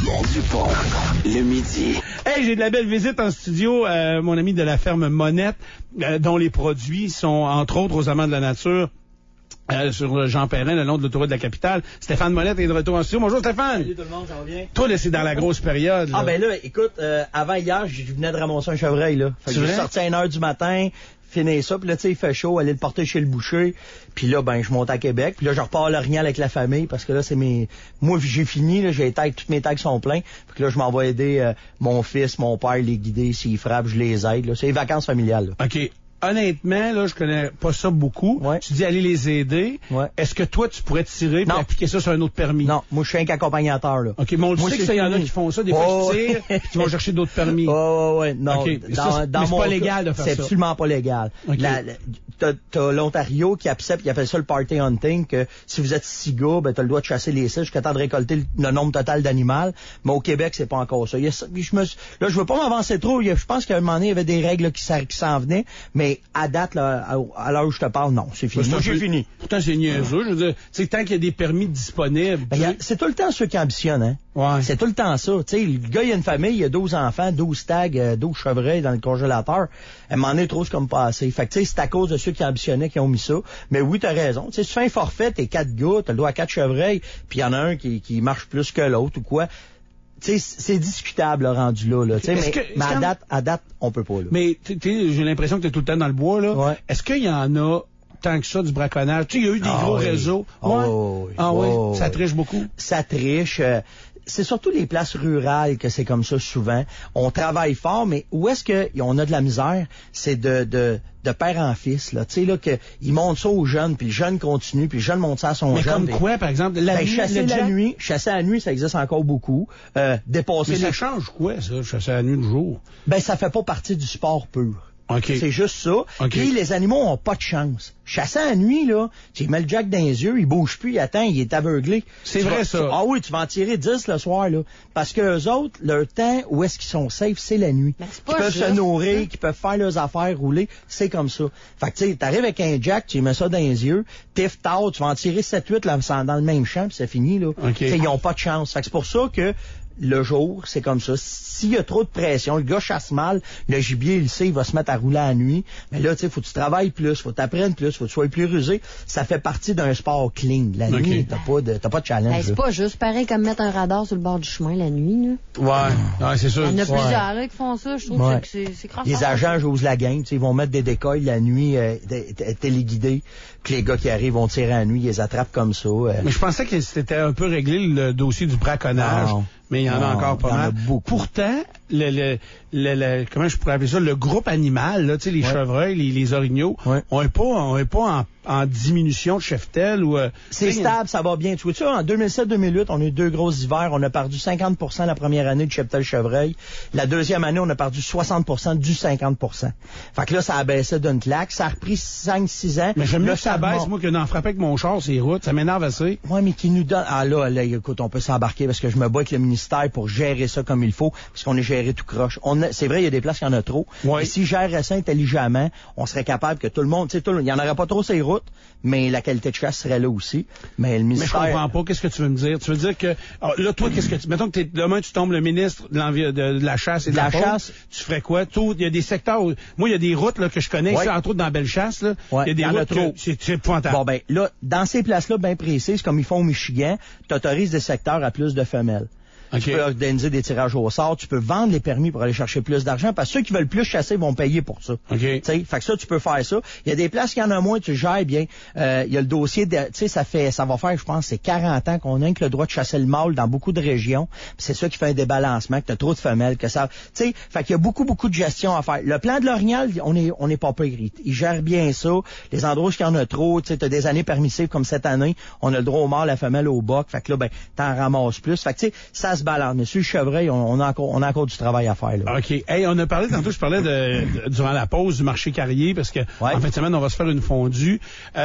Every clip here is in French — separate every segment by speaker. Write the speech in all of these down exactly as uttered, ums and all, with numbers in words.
Speaker 1: Yves Dupont, le midi.
Speaker 2: Hey, j'ai de la belle visite en studio, euh, mon ami de la ferme Monette, euh, dont les produits sont, entre autres, aux amants de la nature. Euh, sur Jean Perrin, le long de l'autoroute de la capitale. Stéphane Monette est de retour en studio. Bonjour Stéphane.
Speaker 3: Salut tout le monde, ça va bien?
Speaker 2: Toi, là, c'est dans la grosse période. Là.
Speaker 3: Ah ben là, écoute, euh, avant hier, je venais de ramasser un chevreuil, là. Fait que j'ai sorti à une heure du matin, finir ça, puis là, tu sais, il fait chaud, aller le porter chez le boucher. Puis là, ben, je monte à Québec. Puis là, je repars à l'Orignal avec la famille, parce que là, c'est mes... Moi, j'ai fini, là, j'ai les tags, toutes mes tags sont pleins. Puis que là, je m'en vais aider euh, mon fils, mon père, les guider. S'ils frappent, je les aide, là. C'est les vacances familiales, là.
Speaker 2: OK. Honnêtement, là, je connais pas ça beaucoup.
Speaker 3: Ouais.
Speaker 2: Tu dis aller les aider.
Speaker 3: Ouais.
Speaker 2: Est-ce que toi, tu pourrais tirer et appliquer ça sur un autre permis?
Speaker 3: Non, moi, je suis un qu'accompagnateur, là.
Speaker 2: OK, mais on le
Speaker 3: moi,
Speaker 2: sait qu'il y en a qui font ça. Des fois,
Speaker 3: oh,
Speaker 2: ils tirent puis ils vont chercher d'autres permis.
Speaker 3: Oh, ouais, ouais, non.
Speaker 2: Okay.
Speaker 3: Dans,
Speaker 2: ça,
Speaker 3: dans
Speaker 2: mais c'est
Speaker 3: mon
Speaker 2: pas
Speaker 3: cas,
Speaker 2: légal de faire
Speaker 3: c'est
Speaker 2: ça. C'est
Speaker 3: absolument pas légal.
Speaker 2: Okay.
Speaker 3: La, la, t'as, t'as l'Ontario qui accepte, qui appelle ça le party hunting, que si vous êtes six gars, ben, t'as le droit de chasser les six jusqu'à temps de récolter le, le nombre total d'animaux. Mais au Québec, c'est pas encore ça. Il y a, je me, là, je veux pas m'avancer trop. Je pense qu'à un moment donné, il y avait des règles là, qui, qui s'en venaient. Mais à date, là, à, à l'heure où je te parle, non, c'est fini. Moi, j'ai fini.
Speaker 2: Pourtant, c'est niaiseux. Je veux dire, tu sais, tant qu'il y a des permis disponibles.
Speaker 3: Ben, a, c'est tout le temps ceux qui ambitionnent, hein.
Speaker 2: Ouais.
Speaker 3: C'est tout le temps ça. Tu sais, le gars, il a une famille, il a douze enfants, douze tags, douze chevreuils dans le congélateur. À un moment donné, trop, c'est comme pas assez. Fait que, tu sais, c'est à cause de ceux qui ambitionnaient qui ont mis ça. Mais oui, t'as raison. Tu sais, si tu fais un forfait, t'es quatre gars, t'as le droit à quatre chevreuils, puis il y en a un qui, qui marche plus que l'autre ou quoi. Tu sais, c'est discutable, là, rendu là, là. Tu sais, mais,
Speaker 2: que,
Speaker 3: mais à date, à date, on peut pas, là.
Speaker 2: Mais, tu sais, j'ai l'impression que t'es tout le temps dans le bois, là.
Speaker 3: Ouais.
Speaker 2: Est-ce qu'il y en a tant que ça du braconnage? Tu sais, il y a eu des
Speaker 3: ah,
Speaker 2: gros
Speaker 3: oui.
Speaker 2: réseaux.
Speaker 3: Oh,
Speaker 2: ouais.
Speaker 3: oui.
Speaker 2: Ah oui,
Speaker 3: oh,
Speaker 2: ça triche beaucoup.
Speaker 3: Ça triche. Euh, c'est surtout les places rurales que c'est comme ça souvent. On travaille fort, mais où est-ce qu'on a de la misère? C'est de, de, de père en fils, là. Tu sais, là, que, ils montent ça aux jeunes, puis le jeune continue, puis le jeune monte ça à son
Speaker 2: mais
Speaker 3: jeune.
Speaker 2: comme
Speaker 3: puis,
Speaker 2: quoi, par exemple? La
Speaker 3: ben,
Speaker 2: nuit,
Speaker 3: chasser
Speaker 2: le
Speaker 3: la
Speaker 2: jack?
Speaker 3: nuit, chasser la nuit, ça existe encore beaucoup. Euh, dépasser
Speaker 2: Mais
Speaker 3: les...
Speaker 2: ça change quoi, ça, chasser la nuit le jour?
Speaker 3: Ben, ça fait pas partie du sport pur.
Speaker 2: Okay.
Speaker 3: C'est juste ça.
Speaker 2: Okay.
Speaker 3: Puis les animaux ont pas de chance. Chasser la nuit, là, tu mets le jack dans les yeux, il bouge plus, il attend, il est aveuglé.
Speaker 2: C'est
Speaker 3: tu
Speaker 2: vrai,
Speaker 3: vas,
Speaker 2: ça.
Speaker 3: Tu, ah oui, tu vas en tirer dix le soir, là. Parce que eux autres, leur temps, où est-ce qu'ils sont safe, c'est la nuit. Ils peuvent
Speaker 4: juste,
Speaker 3: se nourrir,
Speaker 4: hein?
Speaker 3: qu'ils peuvent faire leurs affaires, rouler, c'est comme ça. Fait que, tu sais, t'arrives avec un jack, tu mets ça dans les yeux, tif, tard, tu vas en tirer sept huit là, dans le même champ, puis c'est fini, là.
Speaker 2: Okay.
Speaker 3: Ils ont pas de chance. Fait que c'est pour ça que le jour, c'est comme ça. S'il y a trop de pression, le gars chasse mal, le gibier, il sait, il va se mettre à rouler à la nuit. Mais là, tu sais, faut que tu travailles plus, faut que tu apprennes plus, faut que tu sois plus rusé. Ça fait partie d'un sport clean. La
Speaker 2: okay.
Speaker 3: nuit, t'as pas de, t'as pas de challenge.
Speaker 4: Ben, c'est pas juste pareil comme mettre un radar sur le bord du chemin la nuit, là.
Speaker 2: Ouais, ouais, c'est sûr.
Speaker 4: Il y en a
Speaker 3: Ouais.
Speaker 4: plusieurs, là, qui font ça. Je trouve
Speaker 3: Ouais.
Speaker 4: que c'est, c'est crassant.
Speaker 3: Les agents jouent la game, tu sais, ils vont mettre des décoils la nuit, euh, téléguidés, que les gars qui arrivent vont tirer à la nuit, ils les attrapent comme ça. Euh.
Speaker 2: Mais je pensais que c'était un peu réglé le dossier du braconnage.
Speaker 3: Non.
Speaker 2: Mais il y en
Speaker 3: non,
Speaker 2: a encore pas
Speaker 3: il y en
Speaker 2: mal.
Speaker 3: a beaucoup.
Speaker 2: Pourtant, le, le, le, le, comment je pourrais appeler ça, le groupe animal, là, tu sais, les
Speaker 3: ouais.
Speaker 2: chevreuils, les, les orignaux,
Speaker 3: ouais.
Speaker 2: on est pas, on est pas en, en diminution de cheptel ou. Euh,
Speaker 3: c'est stable, ça va bien. Tu vois, tu vois, en deux mille sept deux mille huit, on a eu deux gros hivers. On a perdu cinquante pour cent la première année de cheptel chevreuil. La deuxième année, on a perdu soixante pour cent du cinquante pour cent. Fait que là, ça a baissé d'une claque. Ça a repris cinq six ans.
Speaker 2: Mais j'aime mieux
Speaker 3: là,
Speaker 2: que ça baisse, moi, que d'en frapper avec mon char, ces routes. Ça m'énerve assez.
Speaker 3: Ouais, mais qui nous donne... Ah là, là, écoute, on peut s'embarquer parce que je me bats avec le ministère pour gérer ça comme il faut, parce qu'on est géré tout croche. On a... C'est vrai, il y a des places qu'il y en a trop.
Speaker 2: Ouais.
Speaker 3: Et si gérerait ça intelligemment, on serait capable que tout le monde... Tu sais, tout le... il y en aurait pas trop ces routes, mais la qualité de chasse serait là aussi. Mais le ministère...
Speaker 2: Mais je comprends pas. Qu'est-ce que tu veux me dire? Tu veux dire que... Alors, là, toi, qu'est-ce que tu... Mettons que t'es... demain, tu tombes le ministre de, de, de la chasse et de,
Speaker 3: de la,
Speaker 2: la
Speaker 3: chasse.
Speaker 2: Tu ferais quoi? Il y a des secteurs où... Moi, il y a des routes là, que je connais,
Speaker 3: ouais.
Speaker 2: ici, entre autres dans Bellechasse, là.
Speaker 3: Ouais.
Speaker 2: Il y a des
Speaker 3: y en
Speaker 2: routes
Speaker 3: a trop.
Speaker 2: que... C'est, c'est épouvantable.
Speaker 3: Bon, ben, là, dans ces places-là bien précises, comme ils font au Michigan, tu autorises des secteurs à plus de femelles. Okay. Tu peux organiser des tirages au sort, tu peux vendre les permis pour aller chercher plus d'argent, parce que ceux qui veulent plus chasser vont payer pour ça.
Speaker 2: Okay.
Speaker 3: T'sais, fait que ça, tu peux faire ça. Il y a des places qui en a moins, tu gères bien. Euh, il y a le dossier de, tu sais, ça fait, ça va faire, je pense, c'est quarante ans qu'on a que le droit de chasser le mâle dans beaucoup de régions. C'est ça qui fait un débalancement, que t'as trop de femelles, que ça, tu sais, fait qu'il y a beaucoup, beaucoup de gestion à faire. Le plan de l'Orignal, on est, on est pas pire. Il, il gère bien ça. Les endroits où il y en a trop, tu sais, t'as des années permissives comme cette année, on a le droit au mâle, la femelle au boc. Fait que là, ben, t'en ramasses plus. Fait que, tu sais, ça se balance. Mais sur le chevreuil, on, on a encore, on a encore du travail à faire, là.
Speaker 2: OK. Hey, on a parlé, tantôt, je parlais de, de durant la pause du marché carrier, parce que,
Speaker 3: ouais.
Speaker 2: en fin de semaine, on va se faire une fondue. Euh,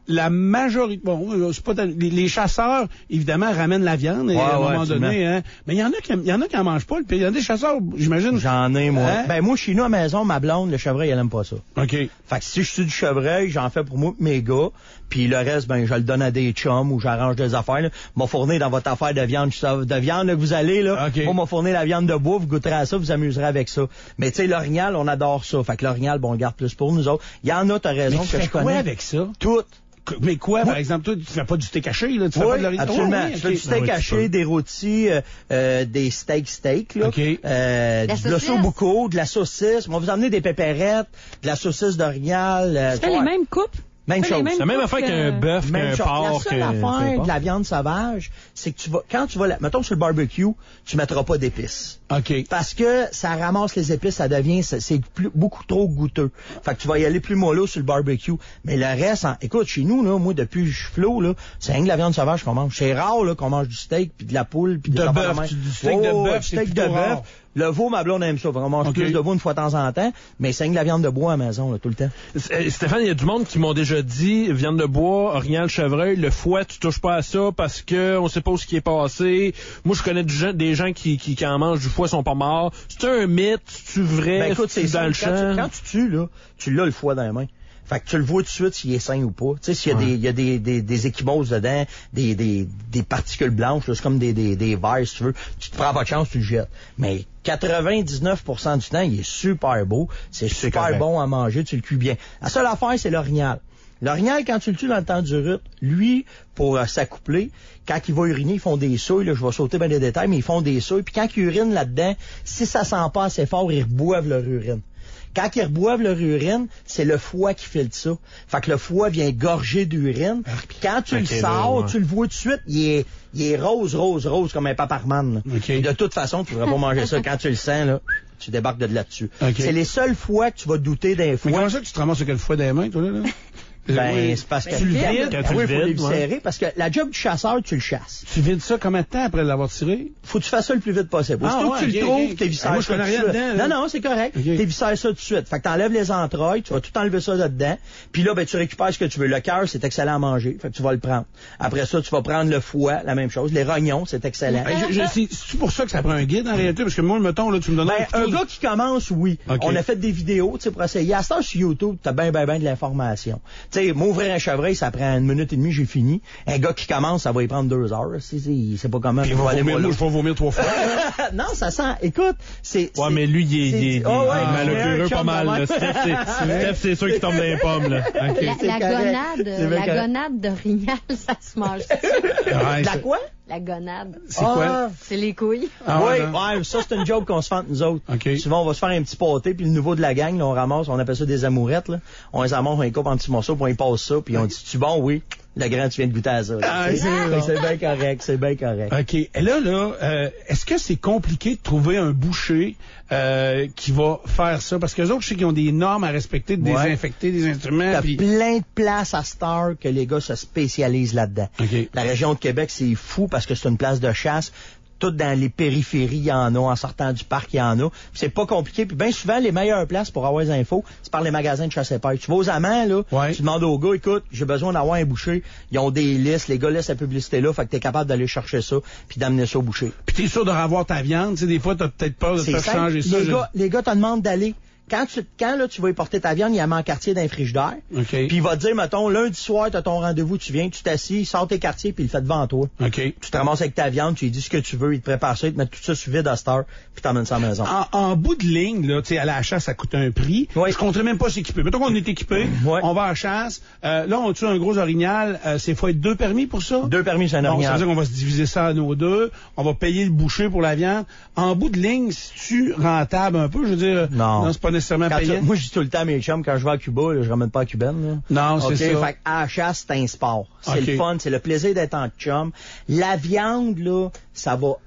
Speaker 2: la majorité, bon, c'est pas les, les chasseurs, évidemment, ramènent la viande
Speaker 3: ouais,
Speaker 2: à un
Speaker 3: ouais,
Speaker 2: moment donné, hein. Mais il y en a qui, il y en a qui en mangent pas. Il y en a des chasseurs, j'imagine.
Speaker 3: J'en ai, moi.
Speaker 2: Hein?
Speaker 3: Ben, moi, chez nous, à la maison, ma blonde, le chevreuil, elle aime pas ça.
Speaker 2: OK.
Speaker 3: Fait que si je suis du chevreuil, j'en fais pour moi et mes gars, puis le reste, ben, je le donne à des chums ou j'arrange des affaires, là. M'a fourni dans votre affaire de viande, de viande, là, que vous allez, là.
Speaker 2: Okay.
Speaker 3: Moi, m'a fourni la viande de bois, vous goûterez à ça, vous amuserez avec ça. Mais, tu sais, l'orignal, on adore ça. Fait que l'orignal, bon, on garde plus pour nous autres. Il y en a, t'as raison,
Speaker 2: mais tu
Speaker 3: que
Speaker 2: fais
Speaker 3: je connais.
Speaker 2: quoi avec ça?
Speaker 3: Tout.
Speaker 2: Mais quoi,
Speaker 3: oui.
Speaker 2: par exemple, toi, tu fais pas du steak haché, là? Tu fais
Speaker 3: oui,
Speaker 2: pas de l'orignal?
Speaker 3: absolument.
Speaker 2: Oh, oui,
Speaker 3: je fais
Speaker 2: okay.
Speaker 3: du steak
Speaker 2: ah,
Speaker 3: haché,
Speaker 2: oui,
Speaker 3: des rôtis, euh, euh, des steaks steaks, là.
Speaker 2: Okay.
Speaker 3: Euh,
Speaker 4: la
Speaker 3: du l'osso bucco, de la saucisse. On va vous emmener des pépérettes, de la saucisse d'orignal. Euh,
Speaker 5: tu fais les mêmes coupes?
Speaker 3: Même chose.
Speaker 5: C'est
Speaker 6: la même affaire qu'un bœuf, qu'un porc.
Speaker 3: La seule affaire de la viande sauvage, c'est que tu vas, quand tu vas la, mettons sur le barbecue, tu mettras pas d'épices.
Speaker 2: OK.
Speaker 3: Parce que ça ramasse les épices, ça devient, c'est, c'est plus, beaucoup trop goûteux. Fait que tu vas y aller plus mollo sur le barbecue. Mais le reste, en, écoute, chez nous, là, moi, depuis que je suis flot, là, c'est rien que la viande sauvage qu'on mange. C'est rare, là, qu'on mange du steak, puis de la poule, puis
Speaker 2: de
Speaker 3: des
Speaker 2: bœuf.
Speaker 3: affaires
Speaker 2: Du
Speaker 3: de
Speaker 2: steak
Speaker 3: oh,
Speaker 2: de bœuf,
Speaker 3: du
Speaker 2: c'est
Speaker 3: steak de
Speaker 2: plutôt
Speaker 3: bœuf.
Speaker 2: rare.
Speaker 3: Le veau, ma blonde aime ça. On mange
Speaker 2: Okay.
Speaker 3: plus de veau une fois de temps en temps, mais c'est rien que la viande de bois à la maison, là, tout le temps.
Speaker 6: Stéphane, il y a du monde qui m'ont déjà dit, viande de bois, orignal, chevreuil, le foie, tu touches pas à ça parce que on sait pas où ce qui est passé. Moi, je connais du gens, des gens qui, qui, qui en mangent du foie, sont pas morts. C'est un mythe, c'est vrai,
Speaker 3: Ben écoute, c'est
Speaker 6: dans
Speaker 3: ça.
Speaker 6: le
Speaker 3: Quand
Speaker 6: champ.
Speaker 3: tu, quand tu tues, là, tu l'as le foie dans les mains. Fait que tu le vois tout de suite s'il est sain ou pas. Tu sais, s'il y a
Speaker 6: ouais.
Speaker 3: des, il y a des, des, des échymoses dedans, des, des, des particules blanches, là, c'est comme des, des, des vers, si tu veux. Tu te prends pas de chance, tu le jettes. Mais quatre-vingt-dix-neuf pour cent du temps, il est super beau. C'est super
Speaker 6: correct.
Speaker 3: bon à manger, tu le cuis bien. La seule affaire, c'est l'orignal. L'orignal, quand tu le tues dans le temps du rut, lui, pour euh, s'accoupler, quand il va uriner, ils font des souilles, là, je vais sauter bien des détails, mais ils font des souilles, puis quand ils urinent là-dedans, si ça sent pas assez fort, ils reboivent leur urine. Quand ils reboivent leur urine, c'est le foie qui filtre ça. Fait que le foie vient gorger d'urine. Puis quand tu
Speaker 6: okay,
Speaker 3: le sors,
Speaker 6: là, ouais.
Speaker 3: tu le vois tout de suite, il est, il est rose, rose, rose, comme un paparman.
Speaker 2: Okay.
Speaker 3: De toute façon, tu ne pourras pas manger ça. Quand tu le sens, là, tu débarques de là-dessus.
Speaker 2: Okay.
Speaker 3: C'est les seules fois que tu vas douter d'un
Speaker 2: Mais
Speaker 3: foie.
Speaker 2: comment ça que tu te ramasses avec le foie dans les mains, toi, là? là?
Speaker 3: Ben,
Speaker 2: Oui.
Speaker 3: c'est parce que
Speaker 2: tu le
Speaker 3: vides.
Speaker 2: vides.
Speaker 6: Quand
Speaker 3: Ah
Speaker 6: tu
Speaker 3: oui,
Speaker 6: le
Speaker 3: faut les
Speaker 6: vides, ouais.
Speaker 3: serrer, parce que la job du chasseur, tu le chasses.
Speaker 2: Tu vides ça combien de temps après l'avoir tiré?
Speaker 3: Faut que tu fasses ça le plus vite possible.
Speaker 2: Ah,
Speaker 3: Aussitôt
Speaker 2: ouais,
Speaker 3: que tu
Speaker 2: okay,
Speaker 3: le trouves,
Speaker 2: okay.
Speaker 3: t'es viscères
Speaker 2: Ah, moi, je
Speaker 3: ça
Speaker 2: connais
Speaker 3: tout de
Speaker 2: rien
Speaker 3: suite.
Speaker 2: dedans, là.
Speaker 3: Non, non, c'est correct.
Speaker 2: Okay.
Speaker 3: T'es viscères ça tout de suite. Fait que t'enlèves les entrailles, tu vas tout enlever ça là-dedans. Puis là, ben, tu récupères ce que tu veux. Le cœur, c'est excellent à manger. Fait que tu vas le prendre. Après ça, tu vas prendre le foie, la même chose. Les rognons, c'est excellent.
Speaker 2: Hey, je, je, c'est, c'est pour ça que ça prend un guide, en réalité? Parce que moi, mettons, là, tu me donnes
Speaker 3: Ben,
Speaker 2: un
Speaker 3: un
Speaker 2: couteau.
Speaker 3: gars qui commence, oui.
Speaker 2: Okay.
Speaker 3: On a fait des vidéos, tu sais, pour essayer. À ce temps, sur YouTube, t'as bien, bien, bien de l'information. Tu sais, m'ouvrir un chevreuil, ça prend une minute et demie, j'ai fini. Un gars qui commence, ça va y prendre deux heures. C'est, c'est, il sait pas comment.
Speaker 2: Puis il
Speaker 3: il
Speaker 2: va
Speaker 3: va aller
Speaker 2: vomir,
Speaker 3: mollo.
Speaker 2: moi, je vais vomir trois fois.
Speaker 3: Non, ça sent, écoute, c'est...
Speaker 6: Ouais,
Speaker 3: c'est-
Speaker 6: mais lui, il est,
Speaker 3: c'est-
Speaker 6: il est, il est
Speaker 3: oh, ouais,
Speaker 6: malheureux
Speaker 3: il est
Speaker 6: pas
Speaker 3: un
Speaker 6: mal.
Speaker 3: chum de
Speaker 6: Là. Steph, c'est, Steph, c'est sûr qu'il tombe dans les pommes, là.
Speaker 2: OK.
Speaker 4: La,
Speaker 3: C'est
Speaker 4: la
Speaker 3: correct.
Speaker 4: gonade,
Speaker 3: C'est bien
Speaker 4: la
Speaker 3: correct.
Speaker 4: gonade d'orignal, ça se mange.
Speaker 2: Ouais,
Speaker 3: La
Speaker 2: c'est-
Speaker 3: quoi?
Speaker 4: La gonade.
Speaker 2: C'est quoi?
Speaker 3: Ah,
Speaker 4: C'est les couilles.
Speaker 2: Ah,
Speaker 3: oui,
Speaker 2: ouais, non.
Speaker 3: ouais, ça c'est une joke qu'on se fait entre nous autres.
Speaker 2: OK.
Speaker 3: Souvent on va se faire un petit pâté, puis le nouveau de la gang, là, on ramasse, on appelle ça des amourettes, là. On les amasse, on les coupe en petits morceaux, puis on y passe ça, puis on dit, tu bon, oui. Le grand, tu viens de goûter à ça. là.
Speaker 2: Ah,
Speaker 3: c'est,
Speaker 2: c'est bon.
Speaker 3: c'est bien correct, c'est bien correct.
Speaker 2: OK. Et là, là, euh, est-ce que c'est compliqué de trouver un boucher euh, qui va faire ça? Parce que les autres, je sais qu'ils ont des normes à respecter, de
Speaker 3: Ouais.
Speaker 2: désinfecter des instruments.
Speaker 3: T'as
Speaker 2: Puis...
Speaker 3: plein de places à Star que les gars se spécialisent là-dedans.
Speaker 2: OK.
Speaker 3: La région de Québec, c'est fou parce que c'est une place de chasse. Tout dans les périphéries, il y en a. En sortant du parc, il y en a. Puis c'est pas compliqué. Puis bien souvent, les meilleures places pour avoir les infos, c'est par les magasins de chasse et pêche. Tu vas aux amants, là,
Speaker 2: Ouais.
Speaker 3: tu demandes aux gars, écoute, j'ai besoin d'avoir un boucher. Ils ont des listes. Les gars laissent la publicité là. Fait que t'es capable d'aller chercher ça puis d'amener ça au boucher.
Speaker 2: Puis t'es sûr de revoir ta viande. Tu sais, des fois, t'as peut-être peur de te
Speaker 3: C'est
Speaker 2: faire
Speaker 3: simple.
Speaker 2: changer ça.
Speaker 3: Les
Speaker 2: je-
Speaker 3: gars, les gars te demandent d'aller. Quand tu, quand là, tu vas y porter ta viande, il y a un quartier d'un frigidaire.
Speaker 2: OK.
Speaker 3: Puis il va te dire, mettons, lundi soir, t'as ton rendez-vous, tu viens, tu t'assis, sors tes quartiers, puis il le fait devant toi.
Speaker 2: OK.
Speaker 3: Tu te ramasses avec ta viande, tu lui dis ce que tu veux, il te prépare ça, il te met tout ça sur vide à cette heure, puis t'emmènes ça à la maison.
Speaker 2: En, en bout de ligne, là, tu sais, aller à la chasse, ça coûte un prix.
Speaker 3: Oui.
Speaker 2: Je compterais même pas s'équiper. Mettons qu'on est équipé,
Speaker 3: Ouais.
Speaker 2: on va à la chasse. Euh, là, on tue un gros orignal. Euh, c'est faut être deux permis pour ça?
Speaker 3: Deux permis, c'est un
Speaker 2: Bon, ça veut
Speaker 3: orignal.
Speaker 2: dire qu'on va se diviser ça à nos deux. On va payer le boucher pour la viande. En bout de ligne, c'est-tu rentable un peu? Je veux dire,
Speaker 3: Non.
Speaker 2: non c'est pas nécessairement
Speaker 3: Quand tu-
Speaker 2: payant.
Speaker 3: moi, je dis tout le temps à mes chums, quand je vais à Cuba, là, je ramène pas à cubaine. Là.
Speaker 2: Non, c'est
Speaker 3: OK,
Speaker 2: ça.
Speaker 3: Fait que à la chasse, c'est un sport. C'est
Speaker 2: OK.
Speaker 3: le fun, c'est le plaisir d'être en chum. La viande, là, ça va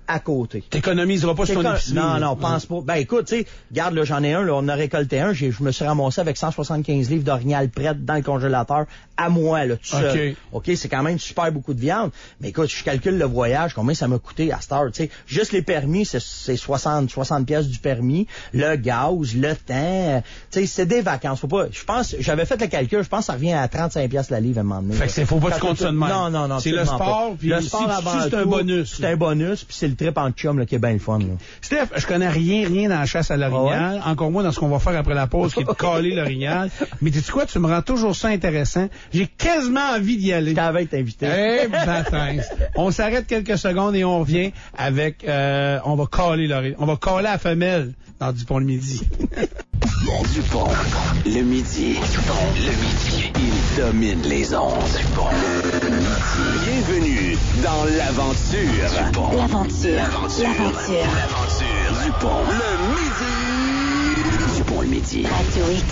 Speaker 3: à côté.
Speaker 2: T'économiseras pas sur ton épicerie.
Speaker 3: Non, non, pense pas. Ben écoute, tu sais, regarde, là, j'en ai un, là, on a récolté un, j'ai, je me suis ramassé avec cent soixante-quinze livres d'orignal prête dans le congélateur à moi, là, tout seul.
Speaker 2: Okay.
Speaker 3: OK, c'est quand même super beaucoup de viande. Mais écoute, je calcule le voyage, combien ça m'a coûté à cette heure, tu sais. Juste les permis, c'est, c'est soixante, soixante pièces du permis, le gaz, le temps, tu sais, c'est des vacances. Faut pas, je pense, j'avais fait le calcul, je pense que ça revient à trente-cinq pièces la livre à un moment donné.
Speaker 2: Fait que c'est, faut pas que tu comptes ça de même.
Speaker 3: Non, non, non.
Speaker 2: C'est le sport, puis
Speaker 3: le sport
Speaker 2: si,
Speaker 3: avant
Speaker 2: si c'est un
Speaker 3: tout,
Speaker 2: bonus.
Speaker 3: C'est un bonus, puis c'est le trip en chum, là, qui est bien le fun, là.
Speaker 2: Steph, je connais rien, rien dans la chasse à l'orignal,
Speaker 3: Ah ouais?
Speaker 2: encore moins dans ce qu'on va faire après la pause, qui est de caler l'orignal. Mais dis-tu quoi, tu me rends toujours ça intéressant. J'ai quasiment envie d'y aller.
Speaker 3: Je t'avais été invité.
Speaker 2: Eh, bâtard. On s'arrête quelques secondes et on revient avec, euh, on va caler l'orignal. On va caler la femelle dans Dupont le midi.
Speaker 1: Dupont, le midi. Dupont, le midi. Il domine les ondes. Dupont, le midi. Bienvenue dans l'aventure. Dupont.
Speaker 5: L'aventure.
Speaker 1: L'aventure.
Speaker 5: L'aventure.
Speaker 1: L'aventure. Dupont, le midi. Dupont, le midi.
Speaker 5: Radio X.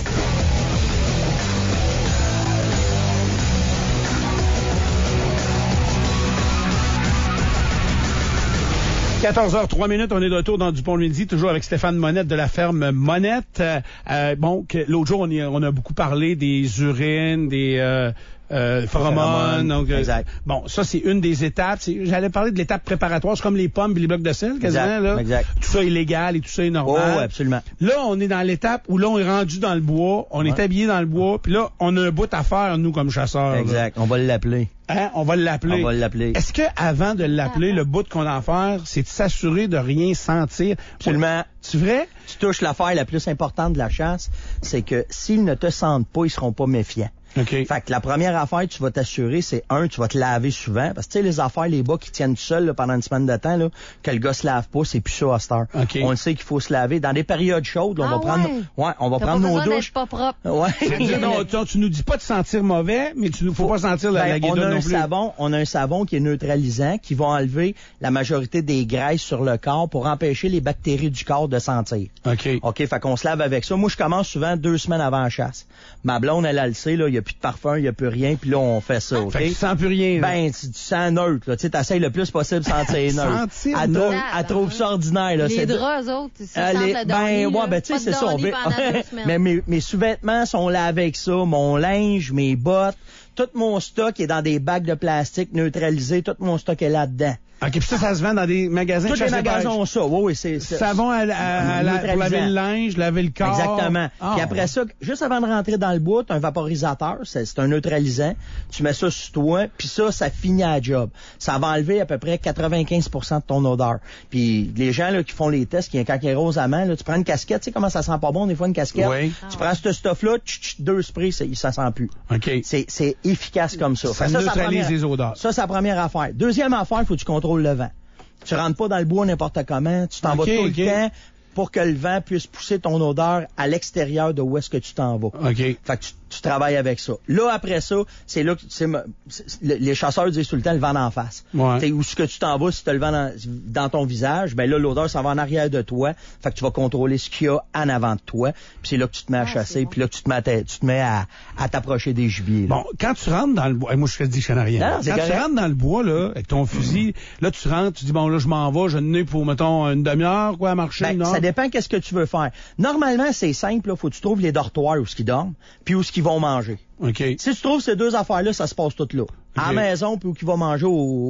Speaker 2: quatorze heures trois minutes, on est de retour dans Dupont le midi, toujours avec Stéphane Monette de la ferme Monette. Euh, euh, bon, que, l'autre jour, on, y, on a beaucoup parlé des urines, des euh, euh, phéromones. Donc, euh,
Speaker 3: exact.
Speaker 2: Bon, ça, c'est une des étapes. C'est, j'allais parler de l'étape préparatoire. C'est comme les pommes et les blocs de sel, quasiment.
Speaker 3: Exact,
Speaker 2: Là.
Speaker 3: exact.
Speaker 2: Tout ça est légal et tout ça est normal.
Speaker 3: Oh, absolument.
Speaker 2: Là, on est dans l'étape où là, on est rendu dans le bois, on
Speaker 3: ouais.
Speaker 2: est habillé dans le bois, puis là, on a un bout à faire, nous, comme chasseurs.
Speaker 3: Exact. Là. On va l'appeler.
Speaker 2: Hein? On va l'appeler.
Speaker 3: On va l'appeler.
Speaker 2: Est-ce que avant de l'appeler, le bout qu'on a à faire, c'est de s'assurer de rien sentir?
Speaker 3: Absolument.
Speaker 2: C'est vrai?
Speaker 3: Tu touches l'affaire la plus importante de la chasse, c'est que s'ils ne te sentent pas, ils seront pas méfiants.
Speaker 2: OK.
Speaker 3: Fait que la première affaire, tu vas t'assurer, c'est un, tu vas te laver souvent. Parce que tu sais, les affaires, les bas qui tiennent tout seuls là, pendant une semaine de temps, là, que le gars se lave pas, c'est plus ça à cette heure.
Speaker 2: OK.
Speaker 3: On le sait qu'il faut se laver. Dans des périodes chaudes, là, on
Speaker 4: Ah
Speaker 3: va prendre.
Speaker 4: ouais?
Speaker 3: Ouais, on va
Speaker 4: T'as
Speaker 3: prendre
Speaker 4: pas
Speaker 3: nos
Speaker 4: besoin d'être
Speaker 3: douches.
Speaker 4: pas propre.
Speaker 3: Ouais.
Speaker 2: C'est-à-dire, non, tu, tu nous dis pas de sentir mauvais, mais tu ne faut pas sentir la,
Speaker 3: Ben,
Speaker 2: la
Speaker 3: on
Speaker 2: guédonne
Speaker 3: a un
Speaker 2: non plus.
Speaker 3: savon, on a un savon qui est neutralisant, qui va enlever la majorité des graisses sur le corps pour empêcher les bactéries du corps de sentir.
Speaker 2: OK.
Speaker 3: OK, fait qu'on se lave avec ça. Moi, je commence souvent deux semaines avant la chasse. Ma blonde, elle, elle le sait, là, il n'y a plus de parfum, il n'y a plus rien, puis là, on fait ça, OK?
Speaker 2: Fait que tu sens plus rien. là.
Speaker 3: Ben, tu, tu sens neutre, là. Tu sais, t'essayes le plus possible de sentir neutre.
Speaker 2: Sentir
Speaker 3: elle,
Speaker 2: neutre.
Speaker 3: trouve, elle trouve ça ordinaire, là.
Speaker 4: Les
Speaker 3: c'est
Speaker 4: draps, eux autres, ça
Speaker 3: Elle
Speaker 4: sent
Speaker 3: est-
Speaker 4: la
Speaker 3: ben,
Speaker 4: dormie,
Speaker 3: ouais,
Speaker 4: là.
Speaker 3: ben, tu sais,
Speaker 4: Pas
Speaker 3: c'est
Speaker 4: de
Speaker 3: ça. on
Speaker 4: dormie
Speaker 3: veut-
Speaker 4: pendant deux semaines.
Speaker 3: Mais mes, mes sous-vêtements sont lavés avec ça, mon linge, mes bottes, tout mon stock est dans des bacs de plastique neutralisés, tout mon stock est là-dedans.
Speaker 2: OK, puis ça, ça se vend dans des magasins
Speaker 3: Tous
Speaker 2: de
Speaker 3: les
Speaker 2: chasse et
Speaker 3: magasins
Speaker 2: pêche.
Speaker 3: ont ça. Oui, oui, c'est ça.
Speaker 2: Savon à, à, à, à la- pour laver le linge, laver le corps.
Speaker 3: Exactement.
Speaker 2: Ah,
Speaker 3: Puis après ça, juste avant de rentrer dans le bois, tu as un vaporisateur, c'est, c'est un neutralisant. Tu mets ça sur toi, puis ça, ça finit la job. Ça va enlever à peu près quatre-vingt-quinze pour cent de ton odeur. Puis les gens là, qui font les tests, qui quand il est rose amand, là, tu prends une casquette, tu sais comment ça sent pas bon des fois une casquette.
Speaker 2: Oui.
Speaker 3: Tu prends ce stuff-là, tch, tch, deux sprays, ça, ça sent plus.
Speaker 2: OK.
Speaker 3: C'est, c'est efficace comme ça.
Speaker 2: Ça
Speaker 3: Fait que c'est la
Speaker 2: neutralise
Speaker 3: première-
Speaker 2: les odeurs.
Speaker 3: Ça, c'est la première affaire. Deuxième affaire, il faut que tu contrôles le vent. Tu rentres pas dans le bois n'importe comment. Tu t'en
Speaker 2: OK,
Speaker 3: vas tout
Speaker 2: OK.
Speaker 3: le temps pour que le vent puisse pousser ton odeur à l'extérieur de où est-ce que tu t'en vas.
Speaker 2: OK.
Speaker 3: Fait que tu, tu travailles avec ça. Là, après ça, c'est là que c'est, c'est- le- les chasseurs disent tout le temps le vent d'en face.
Speaker 2: Ouais.
Speaker 3: T'sais, où ce que tu t'en vas, si tu as le vent dans, dans ton visage, ben là, l'odeur s'en va en arrière de toi. Fait que tu vas contrôler ce qu'il y a en avant de toi. Puis c'est là que tu te mets à
Speaker 4: Ah,
Speaker 3: chasser.
Speaker 4: c'est bon.
Speaker 3: Puis là que tu te mets à, t'a- tu te mets à, à t'approcher des gibiers. là.
Speaker 2: Bon, quand tu rentres dans le bois, hey, moi je te dis que je connais rien.
Speaker 3: Non, c'est
Speaker 2: quand tu
Speaker 3: correct.
Speaker 2: rentres dans le bois, là, avec ton fusil, là tu rentres, tu dis bon là je m'en vais, je n'ai pour, mettons, une demi-heure, quoi, à marcher,
Speaker 3: Ben,
Speaker 2: une heure.
Speaker 3: ça dépend qu'est-ce que tu veux faire. Normalement, c'est simple, là, faut que tu trouves les dortoirs où ce qu'ils dorment, puis où ce qu'ils vont manger.
Speaker 2: OK.
Speaker 3: Si tu trouves ces deux affaires-là, ça se passe tout là. À la maison, puis où qu'ils vont manger au,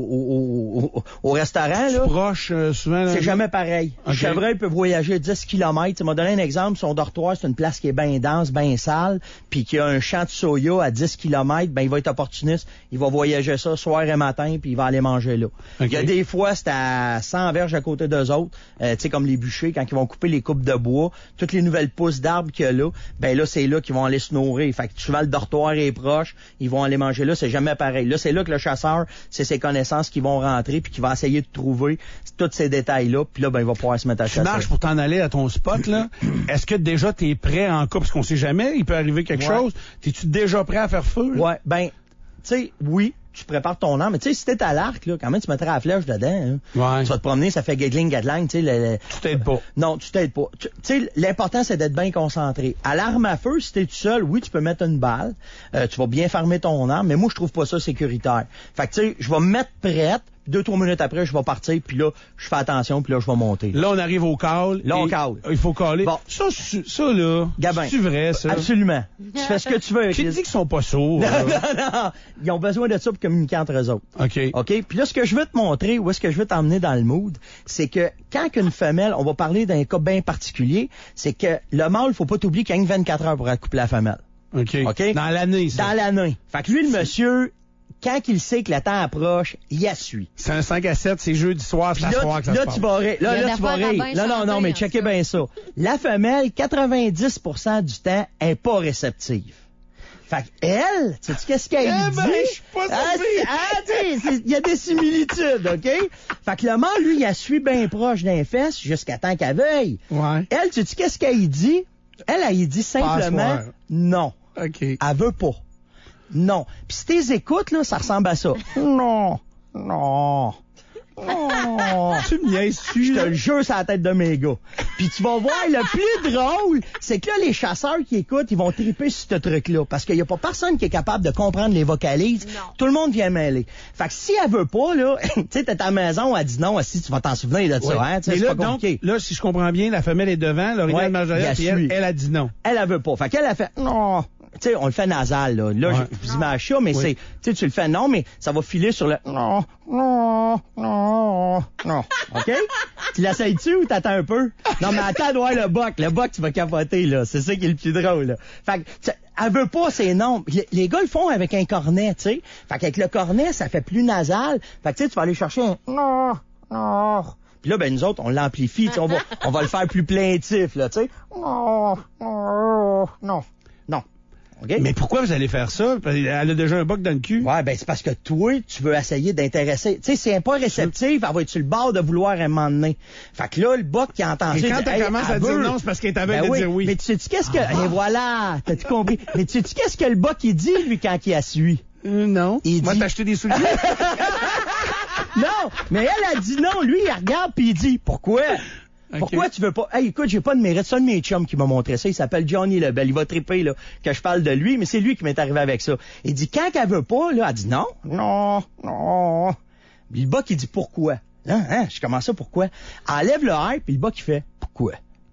Speaker 3: au, au, au restaurant,
Speaker 2: Tu
Speaker 3: là.
Speaker 2: proche, euh, souvent. là,
Speaker 3: C'est jamais pareil.
Speaker 2: Ok.
Speaker 3: Le chevreuil peut voyager dix kilomètres. Tu m'as donné un exemple. Son dortoir, c'est une place qui est bien dense, bien sale, puis qui a un champ de soya à dix kilomètres. Ben, il va être opportuniste. Il va voyager ça soir et matin, puis il va aller manger là.
Speaker 2: Ok.
Speaker 3: Il y a des fois, c'est à cent verges à côté d'eux autres. Euh, tu sais, comme les bûchers, quand ils vont couper les coupes de bois, toutes les nouvelles pousses d'arbres qu'il y a là, ben là, c'est là qu'ils vont aller se nourrir. Fait que souvent, le dortoir est proche. Ils vont aller manger là. C'est jamais pareil. Là, c'est là que le chasseur, c'est ses connaissances qui vont rentrer, puis qui va essayer de trouver tous ces détails-là, puis là, ben, il va pouvoir se mettre à
Speaker 2: Tu
Speaker 3: chasser.
Speaker 2: marches pour t'en aller à ton spot, là. Est-ce que déjà t'es prêt en cas, parce qu'on sait jamais, il peut arriver quelque
Speaker 3: Ouais.
Speaker 2: chose. T'es-tu déjà prêt à faire feu? là?
Speaker 3: Ouais, ben, tu sais, oui, tu prépares ton arme, mais tu sais, si t'es à l'arc, là, quand même, tu mettrais la flèche dedans, hein.
Speaker 2: Ouais.
Speaker 3: Tu vas te promener, ça fait gatling, gatling, tu sais, le- le-
Speaker 2: Tu t'aides pas.
Speaker 3: Non, tu t'aides pas. Tu tu sais, l'important, c'est d'être bien concentré. À l'arme à feu, si t'es tout seul, oui, tu peux mettre une balle, euh, tu vas bien fermer ton arme, mais moi, je trouve pas ça sécuritaire. Fait que, tu sais, je vais me mettre prête, deux, trois minutes après, je vais partir, puis là, je fais attention, puis là, je vais monter.
Speaker 2: Là, on arrive au call.
Speaker 3: Là, on
Speaker 2: et
Speaker 3: call.
Speaker 2: Il faut caller.
Speaker 3: Bon.
Speaker 2: Ça, c'est- ça, là,
Speaker 3: Gabin.
Speaker 2: c'est vrai, ça?
Speaker 3: Absolument. Tu fais ce que tu veux avec
Speaker 2: Qui
Speaker 3: les...
Speaker 2: dit qu'ils sont pas sourds?
Speaker 3: Non,
Speaker 2: là?
Speaker 3: non, non. Ils ont besoin de ça pour communiquer entre eux autres.
Speaker 2: OK.
Speaker 3: OK? Puis là, ce que je veux te montrer, où est-ce que je veux t'emmener dans le mood, c'est que quand qu'une femelle, on va parler d'un cas bien particulier, c'est que le mâle, faut pas t'oublier qu'il y a vingt-quatre heures pour accoupler la femelle.
Speaker 2: OK.
Speaker 3: OK?
Speaker 2: Dans l'année, ça.
Speaker 3: Dans l'année. Fait que lui, le monsieur, quand il sait que le temps approche, il y suit.
Speaker 2: C'est un cinq à sept, c'est jeudi soir, c'est
Speaker 3: Puis
Speaker 2: la
Speaker 3: là,
Speaker 2: soir que ça
Speaker 3: là
Speaker 2: se passe.
Speaker 3: tu vas rire. Là,
Speaker 4: Il y a
Speaker 3: là, tu vas
Speaker 4: d'affaires à
Speaker 3: rire.
Speaker 4: bien
Speaker 3: Non, non, non,
Speaker 4: chanter,
Speaker 3: mais
Speaker 4: en
Speaker 3: checkez
Speaker 4: tout cas.
Speaker 3: bien ça. La femelle, quatre-vingt-dix pour cent du temps, est pas réceptive. Fait qu'elle, tu sais qu'est-ce qu'elle
Speaker 2: Eh
Speaker 3: dit?
Speaker 2: ben, je suis pas
Speaker 3: Ah,
Speaker 2: surpris.
Speaker 3: c'est- ah, tu sais, c'est- il y a des similitudes, OK? Fait que le mâle, lui, il a suit bien proche d'un fesse jusqu'à temps qu'elle veuille.
Speaker 2: Ouais.
Speaker 3: Elle, tu sais qu'est-ce qu'elle dit? Elle, elle dit simplement
Speaker 2: Passoire.
Speaker 3: non.
Speaker 2: OK.
Speaker 3: Elle veut pas. Non. Puis si t'es écoutes, là, ça ressemble à ça. Non. Non. Non.
Speaker 2: Tu me niaises-tu?
Speaker 3: Je te
Speaker 2: là?
Speaker 3: le jure, c'est la tête de mes gars. Puis tu vas voir, le plus drôle, c'est que là, les chasseurs qui écoutent, ils vont triper sur ce truc-là. Parce qu'il y a pas personne qui est capable de comprendre les vocalises.
Speaker 4: Non.
Speaker 3: Tout le monde vient mêler. Fait que si elle veut pas, là, tu sais, t'es à ta maison, elle dit non, si tu vas t'en souvenir de
Speaker 2: Ouais.
Speaker 3: ça, hein, tu sais,
Speaker 2: Mais
Speaker 3: c'est
Speaker 2: là,
Speaker 3: pas
Speaker 2: donc,
Speaker 3: compliqué.
Speaker 2: là, si je comprends bien, la femelle est devant, l'orignal
Speaker 3: Ouais,
Speaker 2: majoritaire,
Speaker 3: il
Speaker 2: puis
Speaker 3: a
Speaker 2: elle,
Speaker 3: suivi.
Speaker 2: elle a dit non.
Speaker 3: Elle, elle veut pas. Fait qu'elle a fait non. Tu sais, on le fait nasal, là. Là,
Speaker 2: Ouais.
Speaker 3: je, je vous imagine ça, mais
Speaker 2: Oui.
Speaker 3: c'est, tu sais, tu le fais non, mais ça va filer sur le non, non, non, non. OK? Tu l'essayes-tu ou t'attends un peu? Non, mais attends de voir le boc. Le boc, tu vas capoter, là. C'est ça qui est le plus drôle, là. Fait que, tu- elle veut pas ses noms. Les, les gars le font avec un cornet, tu sais. Fait qu'avec le cornet, ça fait plus nasal. Fait que, tu sais, tu vas aller chercher un non, non. Puis là, ben, nous autres, on l'amplifie, tu sais, on va, on va le faire plus plaintif, là, tu sais. Non, non, non, non. OK?
Speaker 2: Mais pourquoi vous allez faire ça? Parce qu'elle a déjà un boc dans le cul.
Speaker 3: Ouais, ben c'est parce que toi, tu veux essayer d'intéresser. Tu sais, si elle n'est pas réceptive, elle va être sur le bord de vouloir un moment donné. Fait que là, le boc qui entend
Speaker 2: Et
Speaker 3: ça,
Speaker 2: quand
Speaker 3: il dit,
Speaker 2: elle
Speaker 3: hey,
Speaker 2: commence
Speaker 3: elle
Speaker 2: à dire
Speaker 3: veut.
Speaker 2: non, c'est parce qu'elle est aveugle
Speaker 3: Ben
Speaker 2: de
Speaker 3: oui,
Speaker 2: dire oui.
Speaker 3: mais tu sais-tu qu'est-ce que... Et voilà, t'as tout compris. Mais tu sais-tu qu'est-ce que le boc, il dit, lui, quand il a suivi?
Speaker 2: Euh, non.
Speaker 3: Il
Speaker 2: Moi,
Speaker 3: dit-
Speaker 2: t'as acheté des souliers?
Speaker 3: Non, mais elle a dit non. Lui, il regarde puis il dit, pourquoi?
Speaker 2: Ok.
Speaker 3: Pourquoi tu veux pas? Hey, écoute, j'ai pas de mérite. C'est un de mes chums qui m'a montré ça. Il s'appelle Johnny Lebel. Il va triper, là, que je parle de lui, mais c'est lui qui m'est arrivé avec ça. Il dit, quand qu'elle veut pas, là, elle dit non, non, non. Puis le boc, il dit pourquoi? Hein, hein, je commence ça, pourquoi? Elle enlève le air, puis le boc, il fait, pourquoi?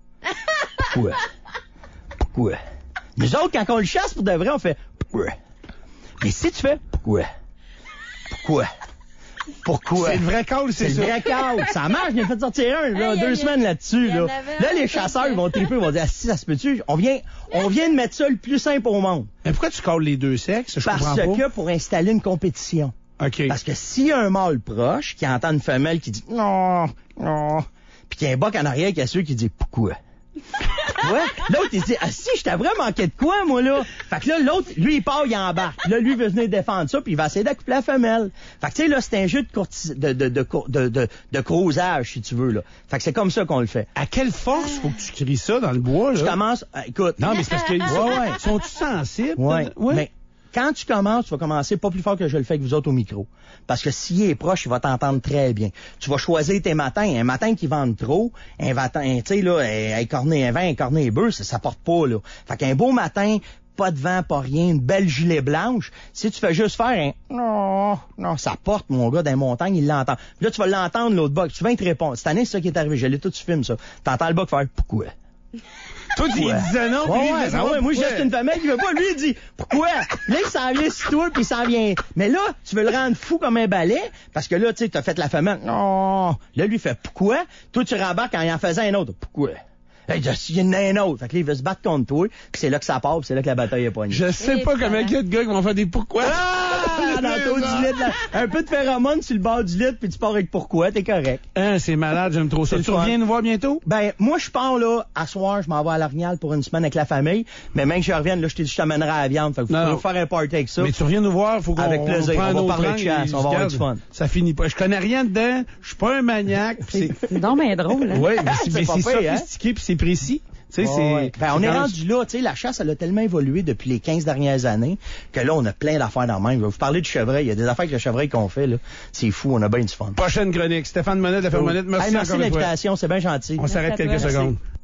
Speaker 3: Pourquoi? Pourquoi? Nous autres, quand on le chasse pour de vrai, on fait, pourquoi? Mais si tu fais, pourquoi? Pourquoi? Pourquoi?
Speaker 2: C'est le vrai call, c'est
Speaker 3: C'est
Speaker 2: ça.
Speaker 3: le vrai cadre. Ça marche, j'ai fait sortir un, là,
Speaker 4: Hey,
Speaker 3: deux
Speaker 4: y a-
Speaker 3: semaines là-dessus,
Speaker 4: y en
Speaker 3: là.
Speaker 4: avait
Speaker 3: Là,
Speaker 4: un
Speaker 3: les
Speaker 4: qui
Speaker 3: chasseurs,
Speaker 4: était-
Speaker 3: ils vont triper, ils vont dire, ah, si, ça se peut-tu? On vient, on vient de mettre ça le plus simple au monde.
Speaker 2: Mais pourquoi tu calls les deux sexes? Je
Speaker 3: Parce
Speaker 2: comprends
Speaker 3: que pour installer une compétition.
Speaker 2: pas. OK.
Speaker 3: Parce que s'il y a un mâle proche qui entend une femelle qui dit non, non, puis qu'il y a un boc en arrière qui a ceux qui dit pourquoi? Ouais. L'autre, il dit, ah si, je t'ai vraiment manqué de quoi, moi, là? Fait que là, l'autre, lui, il part, il embarque. Là, lui, il veut venir défendre ça, puis il va essayer d'accoupler la femelle. Fait que, tu sais, là, c'est un jeu de, courtis- de, de, de, cour- de, de, de crousage, si tu veux, là. Fait que c'est comme ça qu'on le fait.
Speaker 2: À quelle force faut que tu cries ça dans le bois, là?
Speaker 3: Je commence, euh, écoute.
Speaker 2: Non, mais c'est parce que...
Speaker 3: Ouais, ouais.
Speaker 2: Sont-tu sensibles?
Speaker 3: Ouais.
Speaker 2: Ouais.
Speaker 3: Mais quand tu commences, tu vas commencer pas plus fort que je le fais avec vous autres au micro. Parce que s'il est proche, il va t'entendre très bien. Tu vas choisir tes matins. Un matin qui vend trop, un matin, tu sais, là, un cornet, un vin, un cornet bœuf, ça, ça porte pas, là. Fait qu'un beau matin, pas de vent, pas rien, une belle gilet blanche, si tu fais juste faire un non, non, ça porte, mon gars, d'un montagne, il l'entend. Là, tu vas l'entendre, l'autre boc. Souvent, il te répond. Cette année, c'est ça qui est arrivé. Je l'ai tout sur film, ça. T'entends le boc faire pourquoi?
Speaker 2: Toi, tu
Speaker 3: Ouais.
Speaker 2: il disais non, puis
Speaker 3: Ouais,
Speaker 2: lui, il
Speaker 3: ouais,
Speaker 2: disait
Speaker 3: ah
Speaker 2: non,
Speaker 3: ouais, moi,
Speaker 2: pourquoi?
Speaker 3: j'ai juste une famille qui veut pas. Lui, il dit, pourquoi? Là, il s'en vient sur toi, puis il s'en vient. Mais là, tu veux le rendre fou comme un balai, parce que là, tu sais, t'as fait la famille. Non. Là, lui, il fait, pourquoi? Toi, tu rembarques quand il en faisait un autre. Pourquoi? Hey, il y en a un autre. Fait que là, il veut se battre contre toi, puis c'est là que ça part, puis c'est là que la bataille est poignée.
Speaker 2: Je sais
Speaker 4: Et
Speaker 2: pas
Speaker 4: voilà.
Speaker 2: comment il y a de gars qui vont faire des pourquoi.
Speaker 3: Ah! Dans le dos du lit, là. Un peu de phéromone sur le bord du lit, puis tu pars avec pourquoi, t'es correct.
Speaker 2: Hein, c'est malade, j'aime trop ça.
Speaker 3: C'est
Speaker 2: Tu
Speaker 3: le fun.
Speaker 2: reviens nous voir bientôt?
Speaker 3: Ben, moi, je pars, là, à soir, je m'en vais à l'Orignal pour une semaine avec la famille, mais même que je revienne, là, je t'ai dit, je t'amènerai à la viande, fait que
Speaker 2: Non,
Speaker 3: vous
Speaker 2: non.
Speaker 3: pouvez faire un party avec ça.
Speaker 2: Mais tu reviens nous voir, faut qu'on
Speaker 3: Avec
Speaker 2: on
Speaker 3: plaisir,
Speaker 2: prend
Speaker 3: on va
Speaker 2: un autre
Speaker 3: parler de
Speaker 2: angle
Speaker 3: chasse,
Speaker 2: et
Speaker 3: on va avoir
Speaker 2: regarde,
Speaker 3: du fun.
Speaker 2: Ça finit pas. Je connais rien dedans, je suis pas un maniaque. puis c'est
Speaker 4: C'est donc bien drôle, hein?
Speaker 2: ouais, mais c'est
Speaker 3: C'est
Speaker 2: mais
Speaker 3: pas
Speaker 2: c'est
Speaker 3: pire, hein?
Speaker 2: sophistiqué puis c'est précis. Tu sais,
Speaker 3: Ouais,
Speaker 2: c'est
Speaker 3: ouais. Ben, on
Speaker 2: c'est
Speaker 3: est
Speaker 2: quand-
Speaker 3: rendu là, tu sais, la chasse, elle a tellement évolué depuis les quinze dernières années que là, on a plein d'affaires dans le même. Je vais vous parler du chevreuil. Il y a des affaires avec le chevreuil qu'on fait, là. C'est fou, on a bien du fun.
Speaker 2: Prochaine chronique. Stéphane Monette de la Ferme Monette. Merci,
Speaker 3: Hey, merci de
Speaker 2: encore une fois.
Speaker 3: l'invitation, c'est bien gentil.
Speaker 2: On s'arrête
Speaker 4: Merci à
Speaker 2: quelques
Speaker 4: toi.
Speaker 2: secondes.